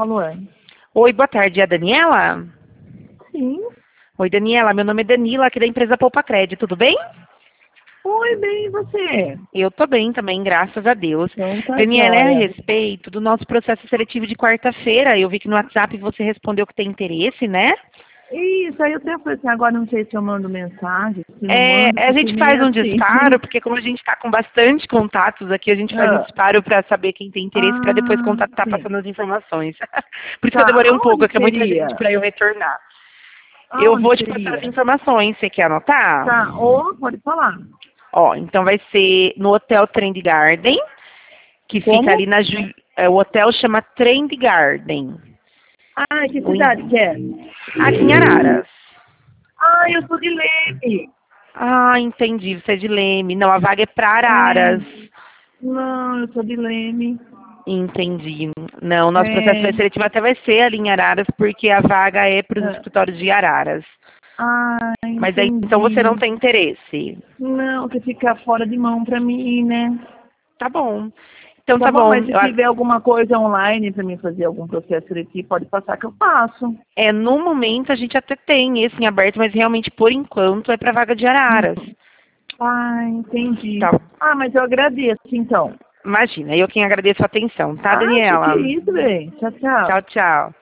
Alô? Oi, boa tarde. É a Daniela? Sim. Oi, Daniela. Meu nome é Danila, aqui da empresa Poupa Crédito. Tudo bem? Oi, bem, e você? Eu tô bem também, graças a Deus. Então tá Daniela, é a jóia. respeito do nosso processo seletivo de quarta-feira. Eu vi que no WhatsApp você respondeu que tem interesse, né? Isso, aí eu até falei assim, agora não sei se eu mando mensagem, se não É, mando, a porque gente meio faz um assim. disparo, porque como a gente está com bastante contatos aqui, a gente faz um Ah, disparo para saber quem tem interesse, para depois contatar sim. passando as informações. Por isso que eu Tá, demorei um pouco, aonde é que é muita seria? gente para eu retornar. Eu Aonde vou te passar seria? as informações, você quer anotar? Tá, ou pode falar. Ó, então vai ser no Hotel Trend Garden, que fica Como? ali o hotel chama Trend Garden. Ah, que O cidade que é? Aqui em Araras. Ah, eu sou de Leme. Ah, entendi, você é de Leme. Não, a vaga é para É, Araras. não, eu sou de Leme. Entendi. Não, o nosso processo É, seletivo até vai ser ali em Araras, porque a vaga é para os é. escritórios de Araras. Mas aí, então você não Entendi. tem interesse. Não, que fica fora de mão pra mim, né? Tá bom. Então Tá tá bom, bom. mas se tiver alguma coisa online para mim fazer algum processo seletivo, pode passar que eu faço. No momento a gente até tem esse em aberto, mas realmente por enquanto é para vaga de Araras. Ah, entendi. Tá. Ah, mas eu agradeço, então. Imagina, eu quem agradeço a atenção, tá, Ah, que Daniela? isso, bem. Tchau, tchau. Tchau, tchau.